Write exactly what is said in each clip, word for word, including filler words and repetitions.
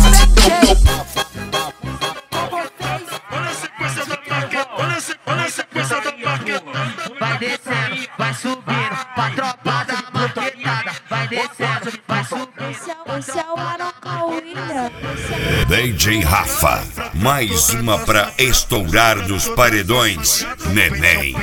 Vai descendo, vai subindo, pra tropa da marquetada. Vai descendo, vai subindo. Esse é o Aroca William. D J Rafa, mais uma pra estourar dos paredões. Neném.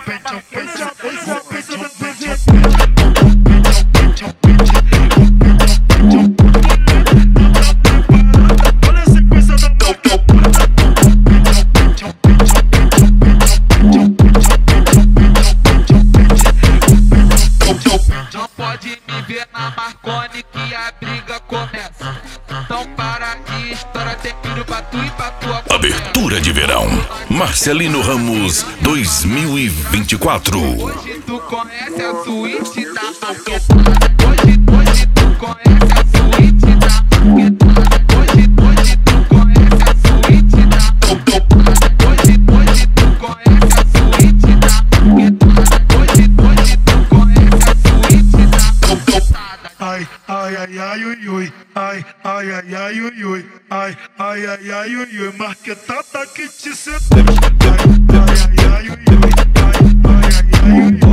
Não pode me ver na Marconi que a briga começa. Então para de história, tem filho pra tu e pra tua. Abertura de verão. Marcelino Ramos dois mil e vinte e quatro. Hoje tu conhece a suíte da marquetada. Hoje, hoje tu conhece a suíte da marquetada. Hoje, hoje tu conhece a suíte da marquetada. Hoje, hoje tu conhece a suíte da marquetada. Hoje, hoje tu conhece a suíte da marquetada. Ai, ai, ai, ai, ui, ui. Ai, ai, ai, ai, ui, ui. Ai, ai, ai, ai, ui, ui. Marquetada que te seduz. Ai, ai, ai, ai, ui, ui. Ai, ai, ai, ai, ui, ui.